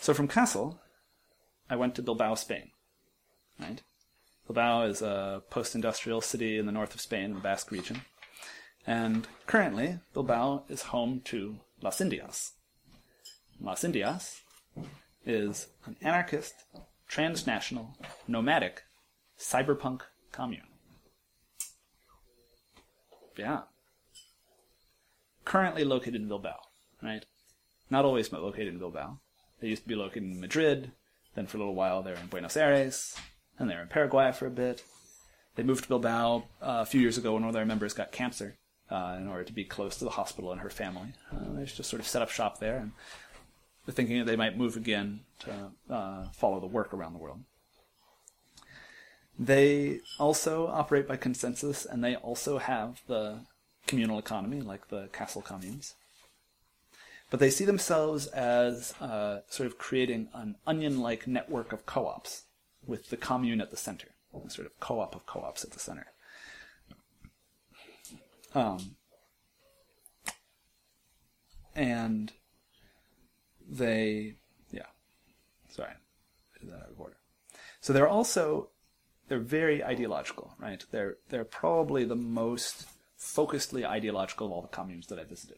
So from Kassel, I went to Bilbao, Spain. Right? Bilbao is a post-industrial city in the north of Spain, in the Basque region. And currently, Bilbao is home to Las Indias. Las Indias is an anarchist, transnational, nomadic, cyberpunk commune. Yeah. Currently located in Bilbao, right? Not always located in Bilbao. They used to be located in Madrid, then for a little while they were in Buenos Aires, and they were in Paraguay for a bit. They moved to Bilbao a few years ago when one of their members got cancer in order to be close to the hospital and her family. They just sort of set up shop there, and they're thinking that they might move again to follow the work around the world. They also operate by consensus, and they also have the communal economy, like the Kassel communes. But they see themselves as sort of creating an onion-like network of co-ops with the commune at the center, a sort of co-op of co-ops at the center. And they, sorry, I did that out of order. So they're very ideological, right? They're probably the most focusedly ideological of all the communes that I visited.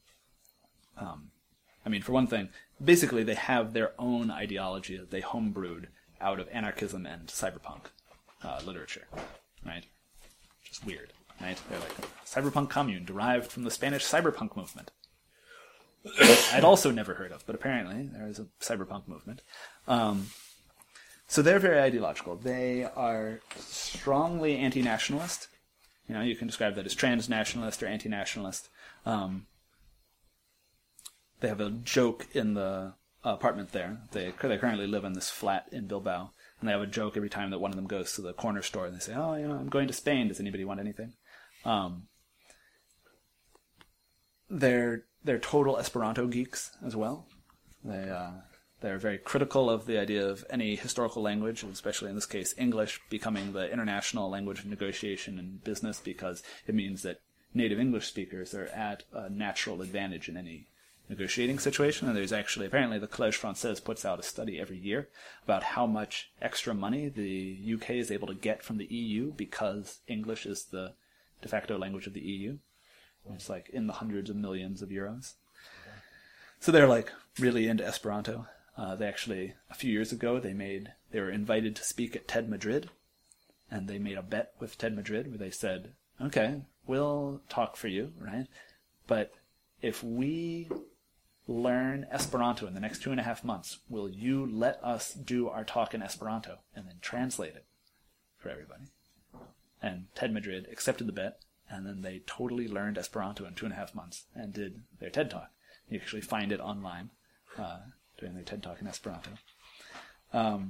For one thing, basically they have their own ideology that they homebrewed out of anarchism and cyberpunk literature, right? Just weird, right? They're like, cyberpunk commune derived from the Spanish cyberpunk movement. I'd also never heard of, but apparently there is a cyberpunk movement. So they're very ideological. They are strongly anti-nationalist. You can describe that as transnationalist or anti-nationalist. They have a joke in the apartment there. They currently live in this flat in Bilbao, and they have a joke every time that one of them goes to the corner store, and they say, I'm going to Spain. Does anybody want anything? They're total Esperanto geeks as well. They're very critical of the idea of any historical language, especially in this case English, becoming the international language of negotiation and business, because it means that native English speakers are at a natural advantage in any negotiating situation. And there's actually, apparently the Collège Français puts out a study every year about how much extra money the UK is able to get from the EU because English is the de facto language of the EU. It's like in the hundreds of millions of euros. So they're like really into Esperanto. They actually, a few years ago, they were invited to speak at TED Madrid, and they made a bet with TED Madrid where they said, okay, we'll talk for you, right? But if we learn Esperanto in the next 2.5 months, will you let us do our talk in Esperanto and then translate it for everybody? And TED Madrid accepted the bet, and then they totally learned Esperanto in 2.5 months and did their TED Talk. You actually find it online doing their TED Talk in Esperanto. And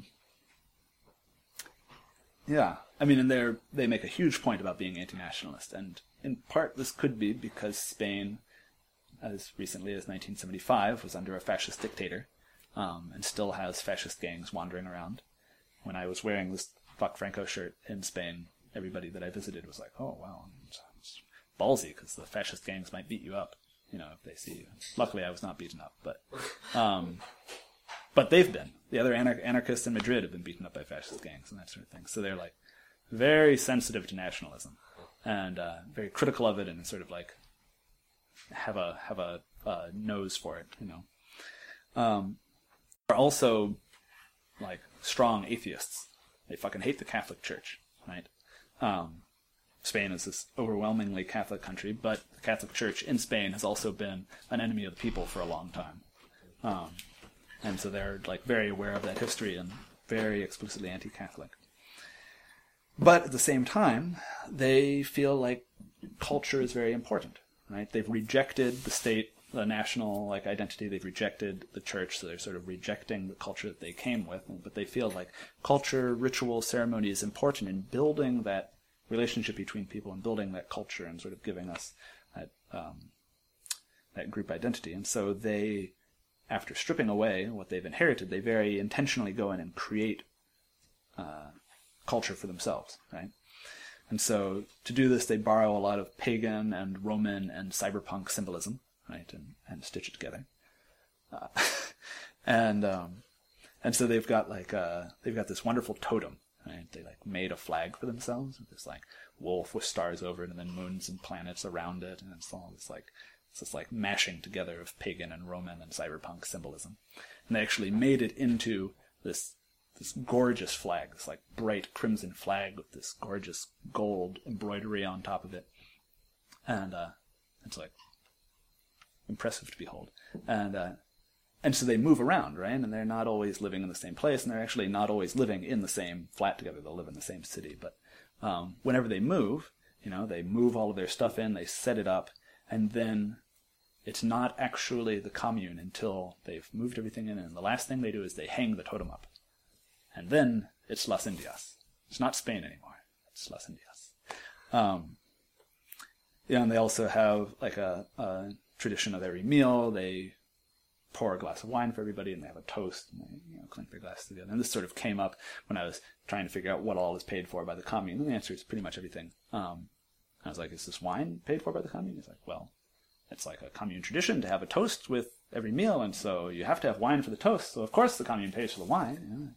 they make a huge point about being anti-nationalist, and in part this could be because Spain, as recently as 1975, was under a fascist dictator, and still has fascist gangs wandering around. When I was wearing this Fuck Franco shirt in Spain, everybody that I visited was like, oh, wow, it's ballsy, because the fascist gangs might beat you up, if they see you. Luckily, I was not beaten up, but they've been. The other anarchists in Madrid have been beaten up by fascist gangs and that sort of thing. So they're like very sensitive to nationalism and very critical of it, and sort of like have a nose for it, Are also like strong atheists. They fucking hate the Catholic Church, right? Spain is this overwhelmingly Catholic country, but the Catholic Church in Spain has also been an enemy of the people for a long time. And so they're like very aware of that history and very explicitly anti-Catholic. But at the same time, they feel like culture is very important, right? They've rejected the state, the national identity. They've rejected the church, so they're sort of rejecting the culture that they came with. But they feel like culture, ritual, ceremony is important in building that relationship between people and building that culture and sort of giving us that group identity. And so they, after stripping away what they've inherited, they very intentionally go in and create culture for themselves, right? And so to do this, they borrow a lot of pagan and Roman and cyberpunk symbolism, right, and stitch it together. And so they've got this wonderful totem. Right? They made a flag for themselves with this wolf with stars over it, and then moons and planets around it, and it's all this mashing together of pagan and Roman and cyberpunk symbolism. And they actually made it into this gorgeous flag, this bright crimson flag with this gorgeous gold embroidery on top of it, and it's impressive to behold. And so they move around, right? And they're not always living in the same place, and they're actually not always living in the same flat together. They'll live in the same city, but whenever they move, they move all of their stuff in, they set it up, and then it's not actually the commune until they've moved everything in, and the last thing they do is they hang the totem up. And then it's Las Indias. It's not Spain anymore. It's Las Indias. And they also have a tradition of every meal. They pour a glass of wine for everybody, and they have a toast, and they clink their glasses together. And this sort of came up when I was trying to figure out what all is paid for by the commune. And the answer is pretty much everything. I was like, is this wine paid for by the commune? He's like, well, it's a commune tradition to have a toast with every meal, and so you have to have wine for the toast. So of course the commune pays for the wine.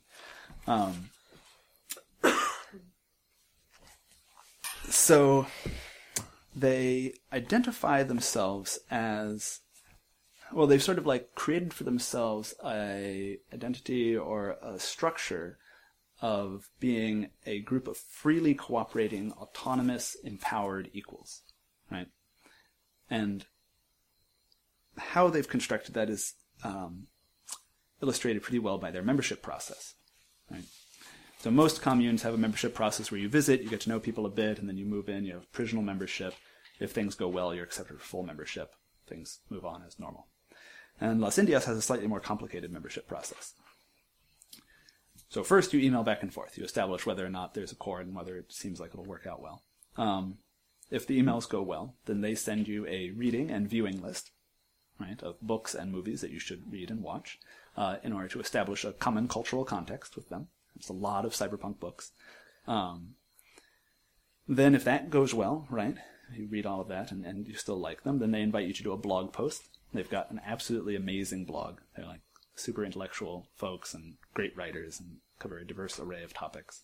So they identify themselves as, well, they've sort of created for themselves a identity or a structure of being a group of freely cooperating, autonomous, empowered equals, right? And how they've constructed that is illustrated pretty well by their membership process, right? So most communes have a membership process where you visit, you get to know people a bit, and then you move in, you have provisional membership. If things go well, you're accepted for full membership. Things move on as normal. And Las Indias has a slightly more complicated membership process. So first you email back and forth. You establish whether or not there's a chord and whether it seems like it'll work out well. If the emails go well, then they send you a reading and viewing list, right, of books and movies that you should read and watch in order to establish a common cultural context with them. There's a lot of cyberpunk books. Then if that goes well, right, you read all of that and you still like them, then they invite you to do a blog post. They've got an absolutely amazing blog. They're super intellectual folks and great writers and cover a diverse array of topics.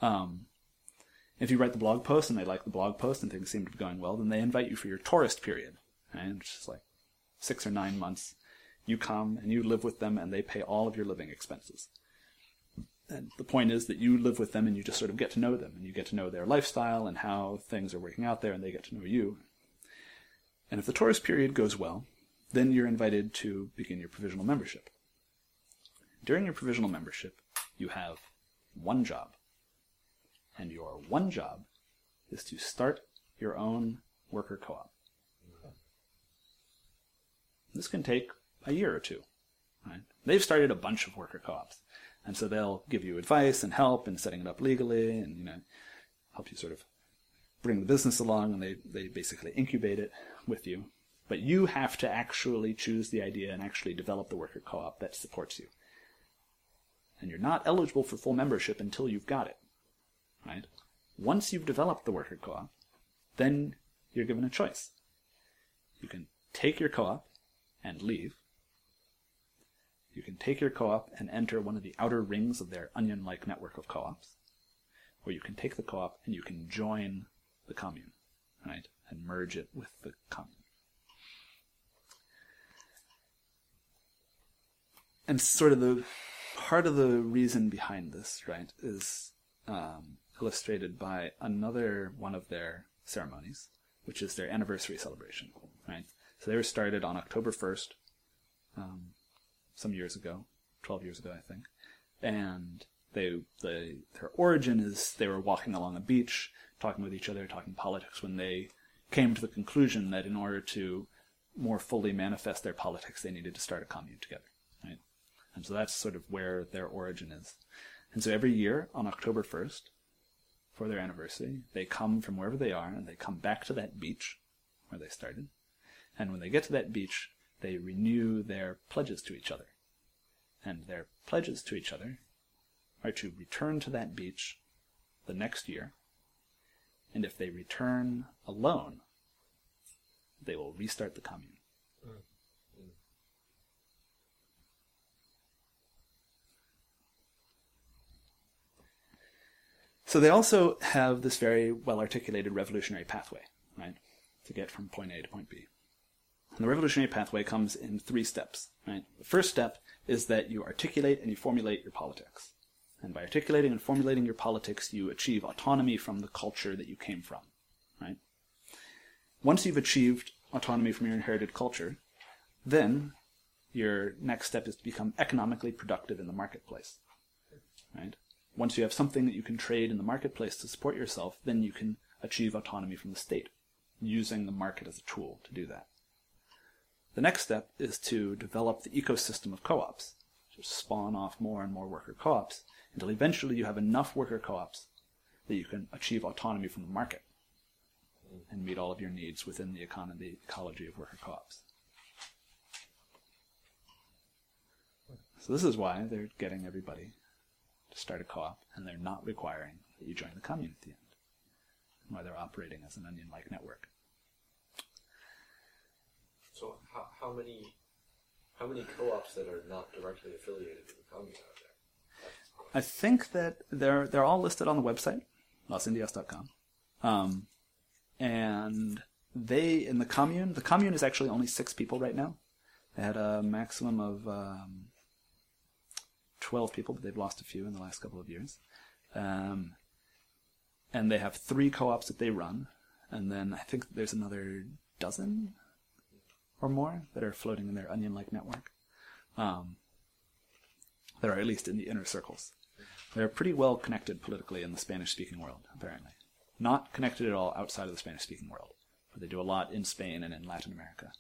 If you write the blog post and they like the blog post and things seem to be going well, then they invite you for your tourist period, right, which is 6 or 9 months. You come and you live with them and they pay all of your living expenses. And the point is that you live with them and you just sort of get to know them and you get to know their lifestyle and how things are working out there, and they get to know you. And if the tourist period goes well, then you're invited to begin your provisional membership. During your provisional membership, you have one job. And your one job is to start your own worker co-op. This can take a year or two. Right? They've started a bunch of worker co-ops. And so they'll give you advice and help in setting it up legally and help you sort of bring the business along, and they basically incubate it with you. But you have to actually choose the idea and actually develop the worker co-op that supports you. And you're not eligible for full membership until you've got it. Right? Once you've developed the worker co-op, then you're given a choice. You can take your co-op and leave. You can take your co-op and enter one of the outer rings of their onion-like network of co-ops. Or you can take the co-op and you can join the commune, right, and merge it with the commune. And sort of the part of the reason behind this, right, is illustrated by another one of their ceremonies, which is their anniversary celebration, right? So they were started on October 1st, some years ago, 12 years ago, I think. And their origin is they were walking along a beach, talking with each other, talking politics, when they came to the conclusion that in order to more fully manifest their politics, they needed to start a commune together, right? And so that's sort of where their origin is. And so every year on October 1st, for their anniversary, they come from wherever they are, and they come back to that beach where they started. And when they get to that beach, they renew their pledges to each other. And their pledges to each other are to return to that beach the next year. And if they return alone, they will restart the commune. So they also have this very well-articulated revolutionary pathway, right, to get from point A to point B. And the revolutionary pathway comes in 3 steps, right? The first step is that you articulate and you formulate your politics. And by articulating and formulating your politics, you achieve autonomy from the culture that you came from, right? Once you've achieved autonomy from your inherited culture, then your next step is to become economically productive in the marketplace, right? Once you have something that you can trade in the marketplace to support yourself, then you can achieve autonomy from the state, using the market as a tool to do that. The next step is to develop the ecosystem of co-ops, to spawn off more and more worker co-ops, until eventually you have enough worker co-ops that you can achieve autonomy from the market and meet all of your needs within the ecology of worker co-ops. So this is why they're getting everybody to start a co-op, and they're not requiring that you join the commune at the end, and why they're operating as an onion-like network. So how many co-ops that are not directly affiliated with the commune out there? I think that they're all listed on the website, losindias.com. And they, in the commune is actually only 6 people right now. They had a maximum of 12 people, but they've lost a few in the last couple of years. And they have 3 co-ops that they run, and then I think there's another dozen or more that are floating in their onion-like network. That are at least in the inner circles. They're pretty well connected politically in the Spanish-speaking world, apparently. Not connected at all outside of the Spanish-speaking world, but they do a lot in Spain and in Latin America.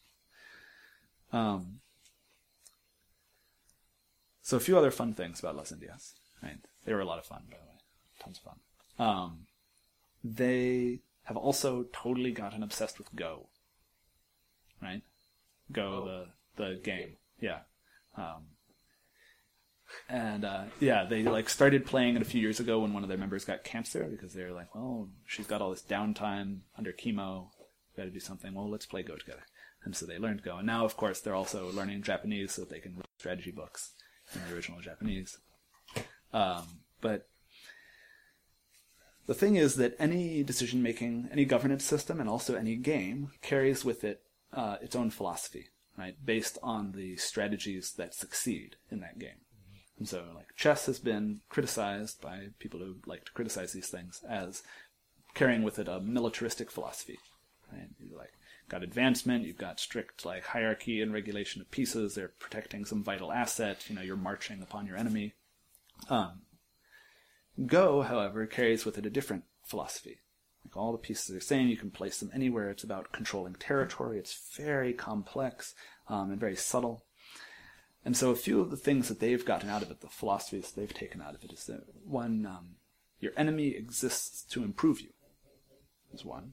So a few other fun things about Las Indias. Right? They were a lot of fun, by the way. Tons of fun. They have also totally gotten obsessed with Go. Right? Go, the game. Yeah. They started playing it a few years ago when one of their members got cancer, because they were like, well, she's got all this downtime under chemo, got to do something. Well, let's play Go together. And so they learned Go. And now, of course, they're also learning Japanese so that they can read strategy books in the original Japanese. But the thing is that any decision-making, any governance system, and also any game carries with it its own philosophy, right, based on the strategies that succeed in that game. And so, chess has been criticized by people who like to criticize these things as carrying with it a militaristic philosophy. Right? You got advancement, you've got strict hierarchy and regulation of pieces. They're protecting some vital asset. You're marching upon your enemy. Go, however, carries with it a different philosophy. All the pieces are saying you can place them anywhere. It's about controlling territory. It's very complex and very subtle. And so a few of the things that they've gotten out of it, the philosophies they've taken out of it, is that one, your enemy exists to improve you, is one.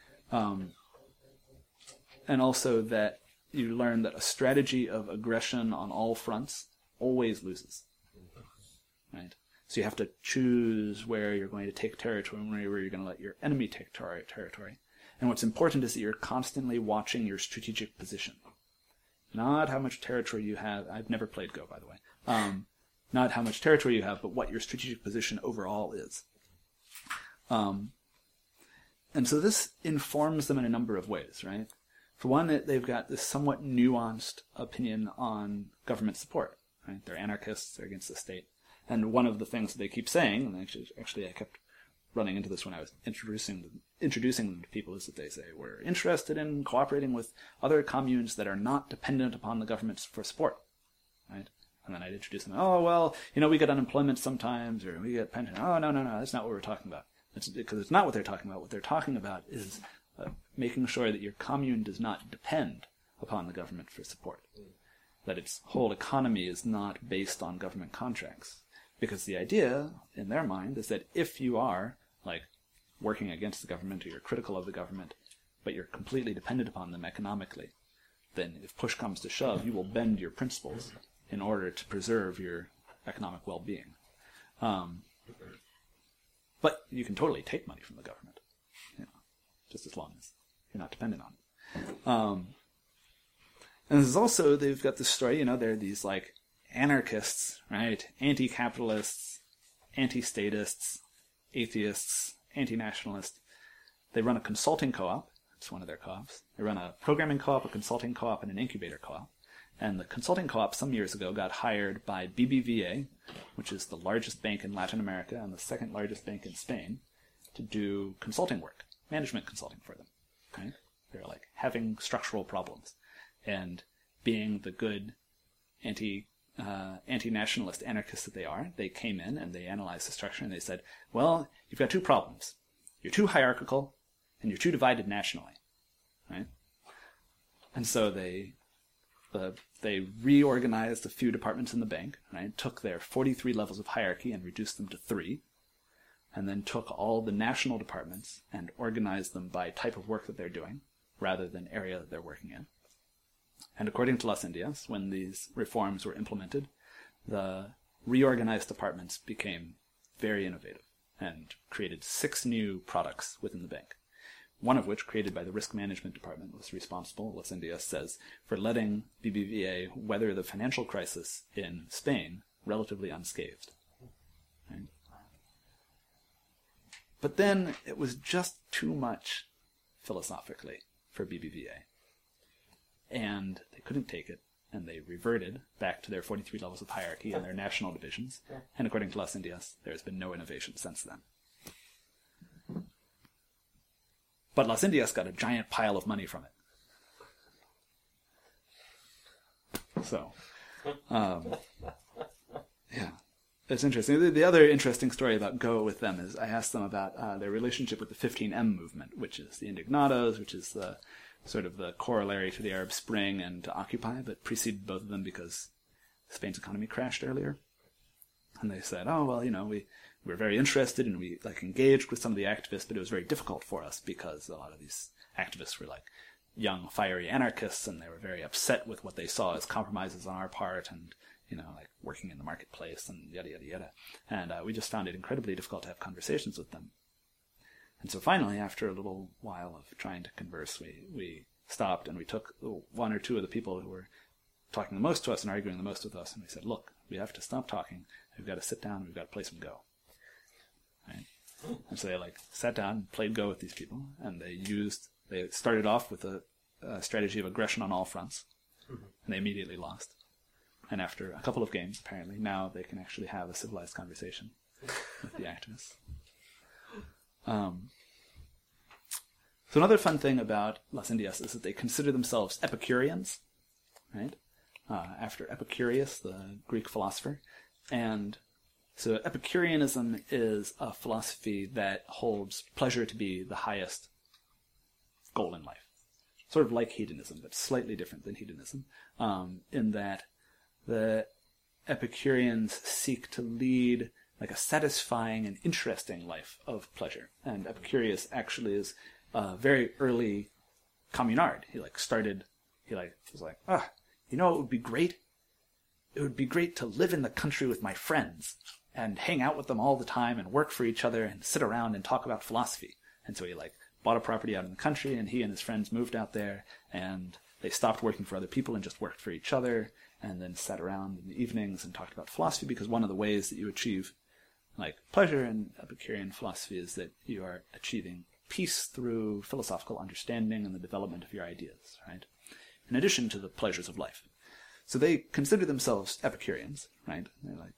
And also that you learn that a strategy of aggression on all fronts always loses. Right? So you have to choose where you're going to take territory and where you're going to let your enemy take territory. And what's important is that you're constantly watching your strategic position. Not how much territory you have. I've never played Go, by the way. Not how much territory you have, but what your strategic position overall is. And so this informs them in a number of ways, right? For one, they've got this somewhat nuanced opinion on government support. Right? They're anarchists. They're against the state. And one of the things that they keep saying, and actually I kept running into this when I was introducing them to people, is that they say, we're interested in cooperating with other communes that are not dependent upon the government for support. Right? And then I'd introduce them, oh, well, we get unemployment sometimes, or we get pension. Oh, no, that's not what we're talking about. Because it's not what they're talking about. What they're talking about is making sure that your commune does not depend upon the government for support. That its whole economy is not based on government contracts. Because the idea, in their mind, is that if you are, working against the government or you're critical of the government, but you're completely dependent upon them economically, then if push comes to shove, you will bend your principles in order to preserve your economic well-being. But you can totally take money from the government, just as long as you're not dependent on it. And there's also, they've got this story, there are these, anarchists, right? Anti-capitalists, anti-statists, atheists, anti-nationalists. They run a consulting co-op. It's one of their co-ops. They run a programming co-op, a consulting co-op, and an incubator co-op. And the consulting co-op some years ago got hired by BBVA, which is the largest bank in Latin America and the second largest bank in Spain, to do consulting work, management consulting for them. Okay? They're like having structural problems. And being the good anti-nationalist anarchists that they are, they came in and they analyzed the structure and they said, well, you've got two problems. You're too hierarchical and you're too divided nationally. Right? And so they reorganized a few departments in the bank, right? Took their 43 levels of hierarchy and reduced them to 3, and then took all the national departments and organized them by type of work that they're doing, rather than area that they're working in. And according to Las Indias, when these reforms were implemented, the reorganized departments became very innovative and created 6 new products within the bank. One of which, created by the risk management department, was responsible, Las Indias says, for letting BBVA weather the financial crisis in Spain relatively unscathed. Right? But then it was just too much philosophically for BBVA. And they couldn't take it, and they reverted back to their 43 levels of hierarchy and their national divisions. And according to Las Indias, there's been no innovation since then. But Las Indias got a giant pile of money from it. So, yeah, it's interesting. The other interesting story about Go with them is I asked them about their relationship with the 15M movement, which is the Indignados, which is the sort of the corollary to the Arab Spring and to Occupy, but preceded both of them because Spain's economy crashed earlier. And they said, oh, well, we were very interested and we engaged with some of the activists, but it was very difficult for us because a lot of these activists were young, fiery anarchists, and they were very upset with what they saw as compromises on our part and, working in the marketplace and yada, yada, yada. And we just found it incredibly difficult to have conversations with them. And so finally, after a little while of trying to converse, we stopped and we took 1 or 2 of the people who were talking the most to us and arguing the most with us, and we said, look, we have to stop talking. We've got to sit down. We've got to play some Go. Right? And so they sat down and played Go with these people, and they started off with a strategy of aggression on all fronts, and they immediately lost. And after a couple of games, apparently, now they can actually have a civilized conversation with the activists. So another fun thing about Las Indias is that they consider themselves Epicureans, right? After Epicurus, the Greek philosopher. And so Epicureanism is a philosophy that holds pleasure to be the highest goal in life. Sort of like hedonism, but slightly different than hedonism, in that the Epicureans seek to lead a satisfying and interesting life of pleasure. And Epicurus actually is a very early communard. He was like, it would be great? It would be great to live in the country with my friends and hang out with them all the time and work for each other and sit around and talk about philosophy. And so he bought a property out in the country, and he and his friends moved out there, and they stopped working for other people and just worked for each other, and then sat around in the evenings and talked about philosophy, because one of the ways that you achieve pleasure in Epicurean philosophy is that you are achieving peace through philosophical understanding and the development of your ideas, right? In addition to the pleasures of life. So they consider themselves Epicureans, right? They're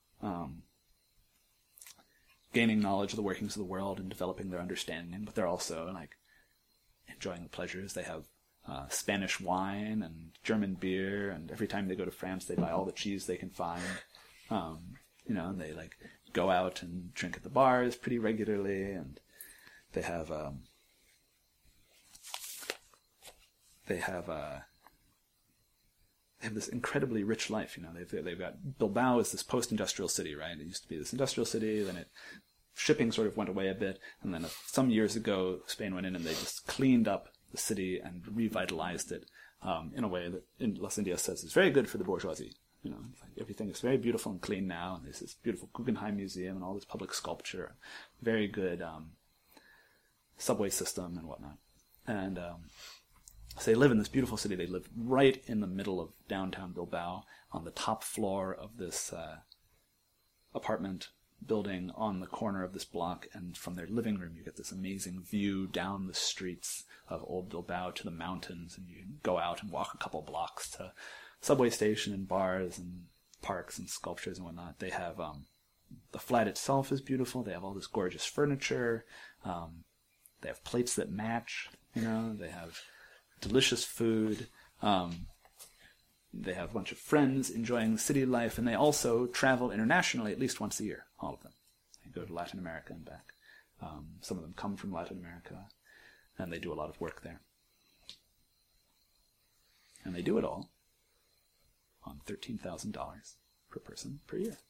gaining knowledge of the workings of the world and developing their understanding, but they're also enjoying the pleasures. They have Spanish wine and German beer, and every time they go to France, they buy all the cheese they can find. And they go out and drink at the bars pretty regularly, and they have this incredibly rich life. They've got Bilbao is this post-industrial city, right? It used to be this industrial city, then shipping sort of went away a bit, and then some years ago Spain went in and they just cleaned up the city and revitalized it in a way that Las Indias says is very good for the bourgeoisie. Everything is very beautiful and clean now, and there's this beautiful Guggenheim Museum and all this public sculpture, very good subway system and whatnot. And so they live in this beautiful city. They live right in the middle of downtown Bilbao on the top floor of this apartment building on the corner of this block, and from their living room you get this amazing view down the streets of Old Bilbao to the mountains, and you go out and walk a couple blocks to subway station and bars and parks and sculptures and whatnot. They have the flat itself is beautiful. They have all this gorgeous furniture. They have plates that match. They have delicious food. They have a bunch of friends enjoying city life, and they also travel internationally at least once a year, all of them. They go to Latin America and back. Some of them come from Latin America, and they do a lot of work there. And they do it all on $13,000 per person per year.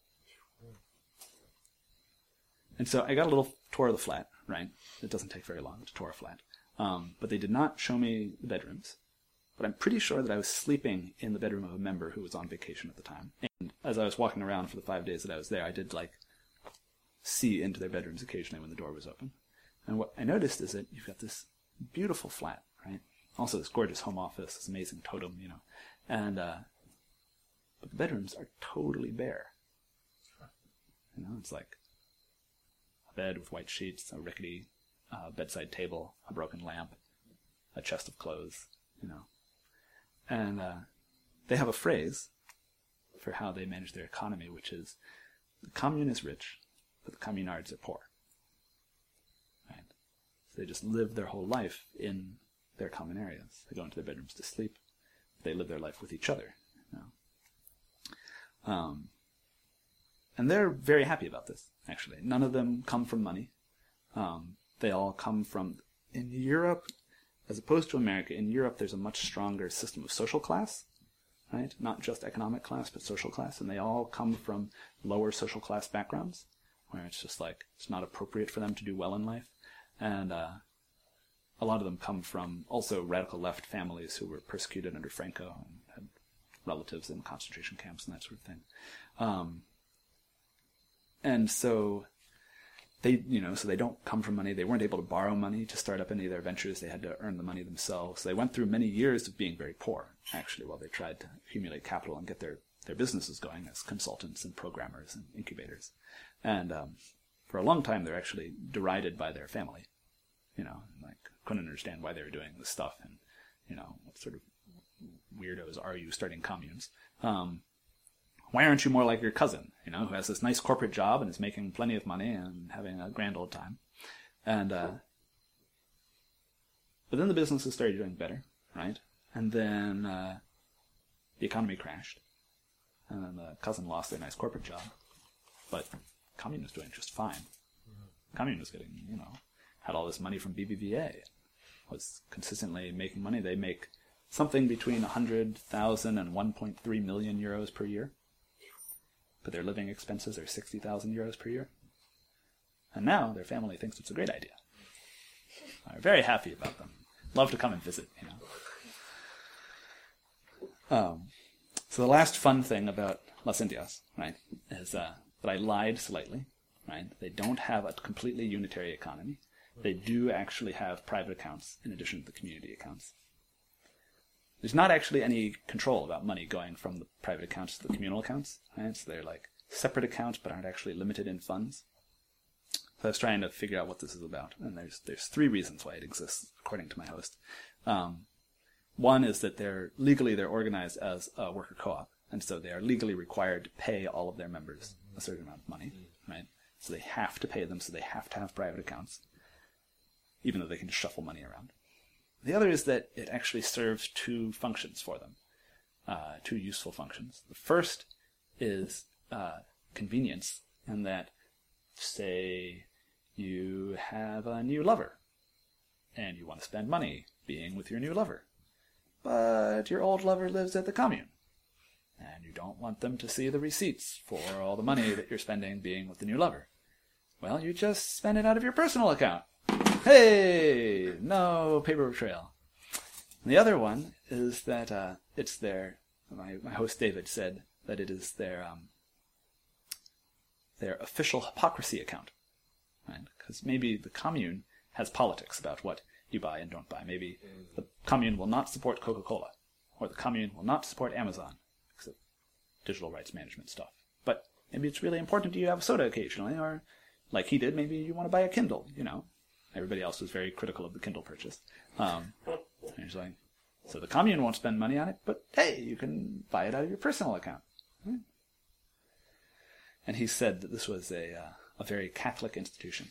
And so I got a little tour of the flat, right? It doesn't take very long to tour a flat. But they did not show me the bedrooms. But I'm pretty sure that I was sleeping in the bedroom of a member who was on vacation at the time. And as I was walking around for the 5 days that I was there, I did see into their bedrooms occasionally when the door was open. And what I noticed is that you've got this beautiful flat, right? Also this gorgeous home office, this amazing totem, And but the bedrooms are totally bare. It's like a bed with white sheets, a rickety bedside table, a broken lamp, a chest of clothes, And they have a phrase for how they manage their economy, which is, the commune is rich, but the communards are poor. Right? So they just live their whole life in their common areas. They go into their bedrooms to sleep. They live their life with each other. And they're very happy about this, actually. None of them come from money. They all come from... In Europe, as opposed to America, in Europe there's a much stronger system of social class, right? Not just economic class, but social class. And they all come from lower social class backgrounds, where it's just it's not appropriate for them to do well in life. And a lot of them come from also radical left families who were persecuted under Franco and had relatives in concentration camps and that sort of thing. And so they, so they don't come from money. They weren't able to borrow money to start up any of their ventures. They had to earn the money themselves. They went through many years of being very poor, actually, while they tried to accumulate capital and get their businesses going as consultants and programmers and incubators. And for a long time, they're actually derided by their family. Couldn't understand why they were doing this stuff, and what sort of weirdos are you starting communes? Why aren't you more like your cousin, who has this nice corporate job and is making plenty of money and having a grand old time? And but then the businesses started doing better, right? And then the economy crashed, and then the cousin lost their nice corporate job, but commune was doing just fine. Commune was getting, had all this money from BBVA, was consistently making money. They make something between 100,000 and 1.3 million euros per year. But their living expenses are 60,000 euros per year. And now their family thinks it's a great idea. They're very happy about them. Love to come and visit, So the last fun thing about Las Indias, right, is that I lied slightly, right? They don't have a completely unitary economy. They do actually have private accounts in addition to the community accounts. There's not actually any control about money going from the private accounts to the communal accounts, right? So they're separate accounts but aren't actually limited in funds. So I was trying to figure out what this is about, and there's 3 reasons why it exists, according to my host. One is that they're organized as a worker co-op, and so they are legally required to pay all of their members a certain amount of money, right? So they have to pay them, so they have to have private accounts, even though they can just shuffle money around. The other is that it actually serves 2 functions for them, 2 useful functions. The first is convenience, in that, say, you have a new lover, and you want to spend money being with your new lover, but your old lover lives at the commune, and you don't want them to see the receipts for all the money that you're spending being with the new lover. Well, you just spend it out of your personal account. Hey! No paper trail. And the other one is that it's my host David said that it is their official hypocrisy account. Right? Because maybe the commune has politics about what you buy and don't buy. Maybe the commune will not support Coca-Cola, or the commune will not support Amazon, because of digital rights management stuff. But it maybe it's really important to you to have a soda occasionally, or like he did, maybe you want to buy a Kindle, Everybody else was very critical of the Kindle purchase. And he's like, so the commune won't spend money on it, but hey, you can buy it out of your personal account. And he said that this was a very Catholic institution.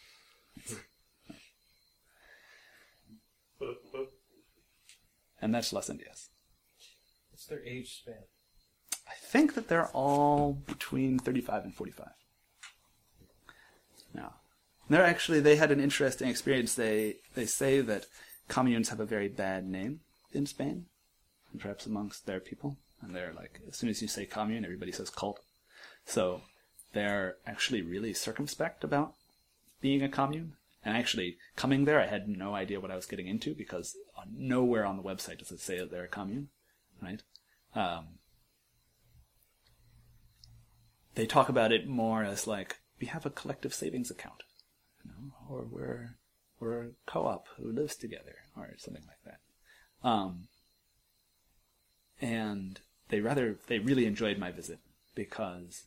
And that's Las Indias. What's their age span? I think that they're all between 35 and 45. Now, they had an interesting experience. They say that communes have a very bad name in Spain, and perhaps amongst their people. And they're like, as soon as you say commune, everybody says cult. So they're actually really circumspect about being a commune. And actually, coming there, I had no idea what I was getting into, because nowhere on the website does it say that they're a commune, right? They talk about it more as like, we have a collective savings account, or we're a co-op who lives together, or something like that. And they really enjoyed my visit, because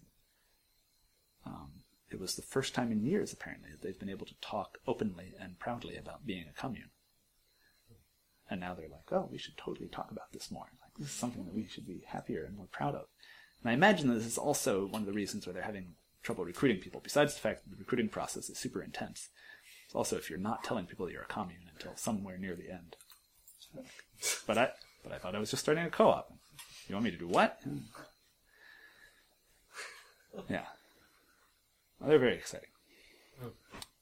it was the first time in years, apparently, that they've been able to talk openly and proudly about being a commune. And now they're like, oh, we should totally talk about this more. Like, this is something that we should be happier and more proud of. And I imagine that this is also one of the reasons why they're having trouble recruiting people. Besides the fact that the recruiting process is super intense, it's also if you're not telling people that you're a commune until somewhere near the end. But I thought I was just starting a co-op. You want me to do what? Yeah. Well, they're very exciting.